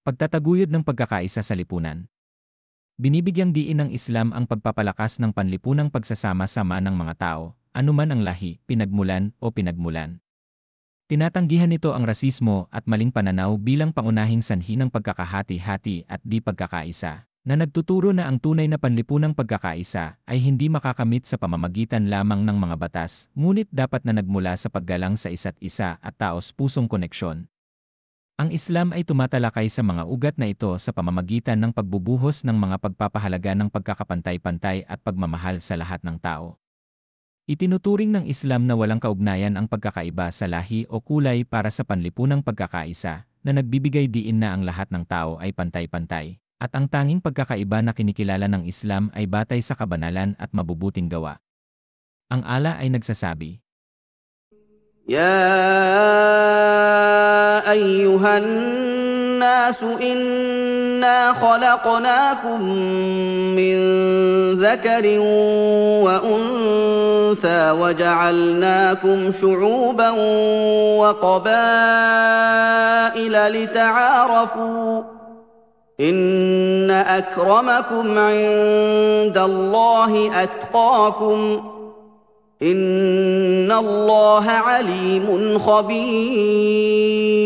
Pagtataguyod ng pagkakaisa sa lipunan. Binibigyang diin ng Islam ang pagpapalakas ng panlipunang pagsasama-sama ng mga tao, anuman ang lahi, pinagmulan o pinagmulan. Tinatanggihan nito ang rasismo at maling pananaw bilang pangunahing sanhi ng pagkakahati-hati at di pagkakaisa, na nagtuturo na ang tunay na panlipunang pagkakaisa ay hindi makakamit sa pamamagitan lamang ng mga batas, ngunit dapat na nagmula sa paggalang sa isa't isa at taos-pusong koneksyon. Ang Islam ay tumatalakay sa mga ugat na ito sa pamamagitan ng pagbubuhos ng mga pagpapahalaga ng pagkakapantay-pantay at pagmamahal sa lahat ng tao. Itinuturing ng Islam na walang kaugnayan ang pagkakaiba sa lahi o kulay para sa panlipunang pagkakaisa, na nagbibigay diin na ang lahat ng tao ay pantay-pantay, at ang tanging pagkakaiba na kinikilala ng Islam ay batay sa kabanalan at mabubuting gawa. Ang Allah ay nagsasabi, يا أيها الناس إنا خلقناكم من ذكر وأنثى وجعلناكم شعوبا وقبائل لتعارفوا إن أكرمكم عند الله أتقاكم إن الله عليم خبير